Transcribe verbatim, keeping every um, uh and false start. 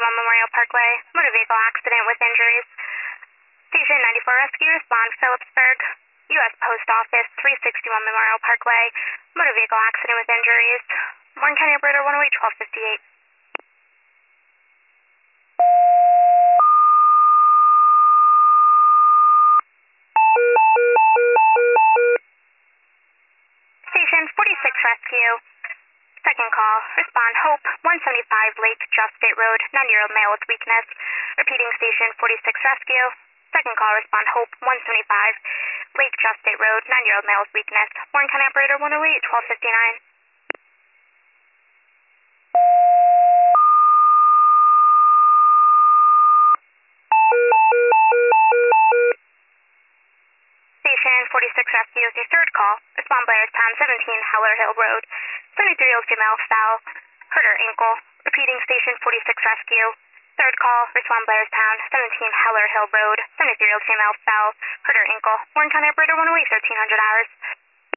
sixty-one Memorial Parkway, motor vehicle accident with injuries. Station ninety-four Rescue, respond Phillipsburg. U S Post Office, three sixty-one Memorial Parkway, motor vehicle accident with injuries. Warren County Operator one oh eight, twelve fifty-eight. Station forty-six Rescue. Second call, respond Hope, one seventy-five Lake Just State Road, nine-year-old male with weakness. Repeating station forty-six Rescue. Second call, respond Hope, one seventy-five Lake Just State Road, nine-year-old male with weakness. Warren County Operator one oh eight, twelve fifty-nine. Station forty-six Rescue is your third call. Respond Blairstown, seventeen Heller Hill Road. seventy-three-year-old female fell, hurt her ankle. Repeating station forty-six Rescue. Third call, respond Blairstown, seventeen Heller Hill Road. seventy-three-year-old female fell, hurt her ankle. Warren County Operator one oh eight, thirteen hundred hours.